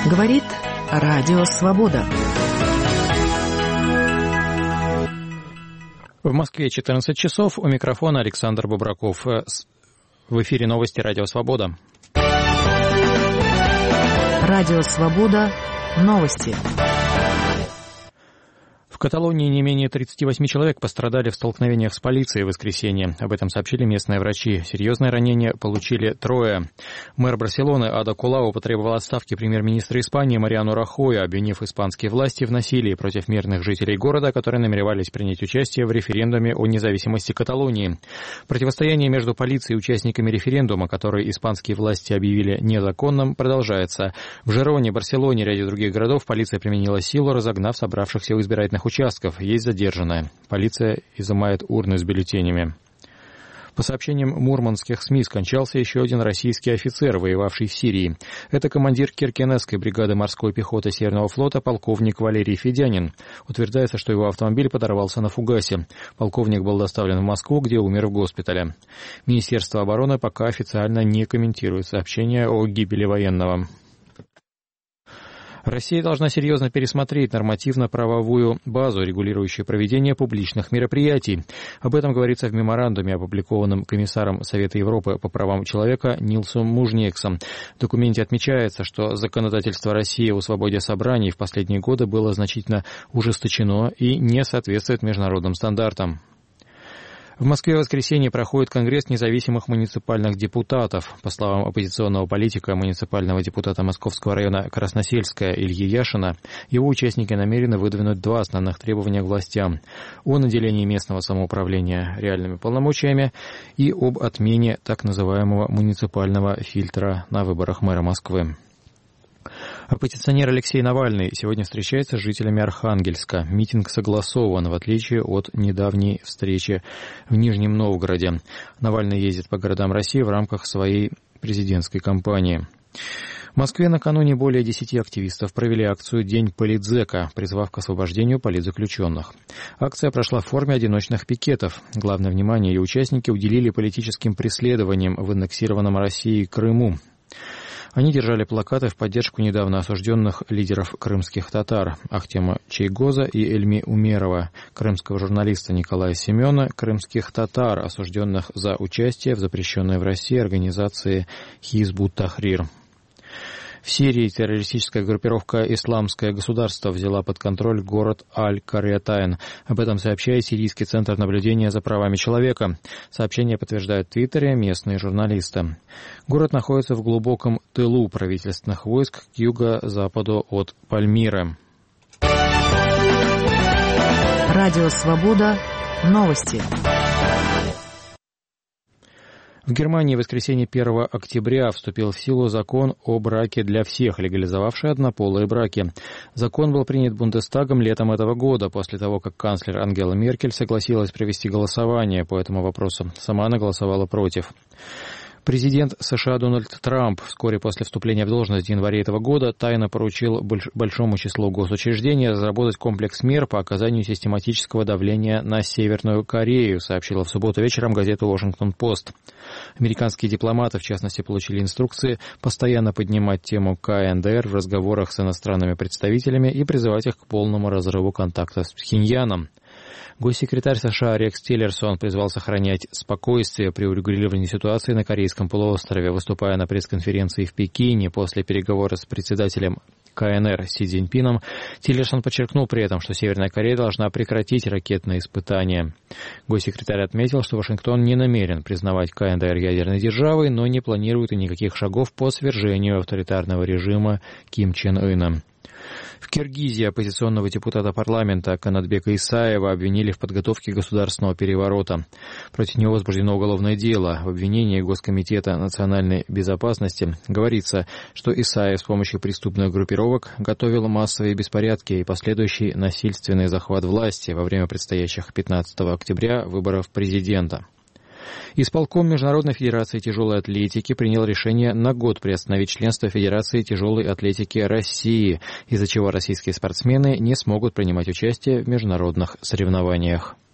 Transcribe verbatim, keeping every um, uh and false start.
Говорит Радио Свобода. В Москве четырнадцать часов. У микрофона Александр Бобраков. В эфире новости Радио Свобода. Радио Свобода. Новости. В Каталонии не менее тридцати восьми человек пострадали в столкновениях с полицией в воскресенье. Об этом сообщили местные врачи. Серьезные ранения получили трое. Мэр Барселоны Ада Колау потребовал отставки премьер-министра Испании Мариано Рахоя, обвинив испанские власти в насилии против мирных жителей города, которые намеревались принять участие в референдуме о независимости Каталонии. Противостояние между полицией и участниками референдума, который испанские власти объявили незаконным, продолжается. В Жироне, Барселоне и ряде других городов полиция применила силу, разогнав собравшихся у избирательных участков. Есть задержанные. Полиция изымает урны с бюллетенями. По сообщениям мурманских СМИ, скончался еще один российский офицер, воевавший в Сирии. Это командир Киркенесской бригады морской пехоты Северного флота полковник Валерий Федянин. Утверждается, что его автомобиль подорвался на фугасе. Полковник был доставлен в Москву, где умер в госпитале. Министерство обороны пока официально не комментирует сообщения о гибели военного. Россия должна серьезно пересмотреть нормативно-правовую базу, регулирующую проведение публичных мероприятий. Об этом говорится в меморандуме, опубликованном комиссаром Совета Европы по правам человека Нилсом Мужнексом. В документе отмечается, что законодательство России о свободе собраний в последние годы было значительно ужесточено и не соответствует международным стандартам. В Москве в воскресенье проходит Конгресс независимых муниципальных депутатов. По словам оппозиционного политика, муниципального депутата Московского района Красносельская Ильи Яшина, его участники намерены выдвинуть два основных требования к властям: о наделении местного самоуправления реальными полномочиями и об отмене так называемого муниципального фильтра на выборах мэра Москвы. Оппозиционер Алексей Навальный сегодня встречается с жителями Архангельска. Митинг согласован, в отличие от недавней встречи в Нижнем Новгороде. Навальный ездит по городам России в рамках своей президентской кампании. В Москве накануне более десяти активистов провели акцию «День политзека», призвав к освобождению политзаключенных. Акция прошла в форме одиночных пикетов. Главное внимание ее участники уделили политическим преследованиям в аннексированном Россией Крыму. Они держали плакаты в поддержку недавно осужденных лидеров крымских татар Ахтема Чейгоза и Эльми Умерова, крымского журналиста Николая Семена, крымских татар, осужденных за участие в запрещенной в России организации Хизбут Тахрир. В Сирии террористическая группировка «Исламское государство» взяла под контроль город Аль-Кариатайн. Об этом сообщает Сирийский центр наблюдения за правами человека. Сообщение подтверждают в Твиттере местные журналисты. Город находится в глубоком тылу правительственных войск к юго-западу от Пальмиры. Радио Свобода. Новости. В Германии в воскресенье первого октября вступил в силу закон о браке для всех, легализовавший однополые браки. Закон был принят Бундестагом летом этого года, после того, как канцлер Ангела Меркель согласилась провести голосование по этому вопросу. Сама она голосовала против. Президент США Дональд Трамп вскоре после вступления в должность в январе этого года тайно поручил большому числу госучреждений разработать комплекс мер по оказанию систематического давления на Северную Корею, сообщила в субботу вечером газета «Вашингтон-Пост». Американские дипломаты, в частности, получили инструкции постоянно поднимать тему КНДР в разговорах с иностранными представителями и призывать их к полному разрыву контактов с Пхеньяном. Госсекретарь США Рекс Тиллерсон призвал сохранять спокойствие при урегулировании ситуации на Корейском полуострове. Выступая на пресс-конференции в Пекине после переговора с председателем КНР Си Цзиньпином, Тиллерсон подчеркнул при этом, что Северная Корея должна прекратить ракетные испытания. Госсекретарь отметил, что Вашингтон не намерен признавать КНДР ядерной державой, но не планирует и никаких шагов по свержению авторитарного режима Ким Чен Ына. В Киргизии оппозиционного депутата парламента Канатбека Исаева обвинили в подготовке государственного переворота. Против него возбуждено уголовное дело. В обвинении Госкомитета национальной безопасности говорится, что Исаев с помощью преступных группировок готовил массовые беспорядки и последующий насильственный захват власти во время предстоящих пятнадцатого октября выборов президента. Исполком Международной федерации тяжелой атлетики принял решение на год приостановить членство Федерации тяжелой атлетики России, из-за чего российские спортсмены не смогут принимать участие в международных соревнованиях.